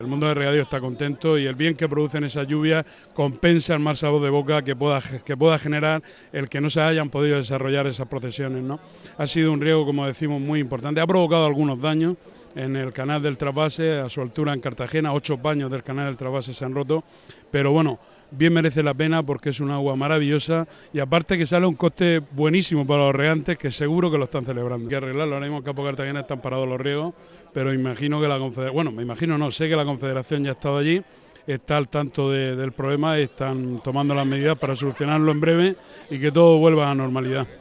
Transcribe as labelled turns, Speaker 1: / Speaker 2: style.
Speaker 1: El mundo del regadío está contento y el bien que producen esas lluvias compensa el mal sabor de boca que pueda generar el que no se hayan podido desarrollar esas procesiones, ¿no? Ha sido un riesgo, como decimos, muy importante. Ha provocado algunos daños en el canal del trasvase, a su altura en Cartagena, 8 paños del canal del trasvase se han roto, pero bueno, bien merece la pena porque es un agua maravillosa y aparte que sale un coste buenísimo para los regantes que seguro que lo están celebrando. Hay que arreglarlo, ahora mismo en Campo Cartagena están parados los riegos, pero imagino que la Confederación, bueno, me imagino no, sé que la Confederación ya ha estado allí, está al tanto del problema y están tomando las medidas para solucionarlo en breve y que todo vuelva a la normalidad.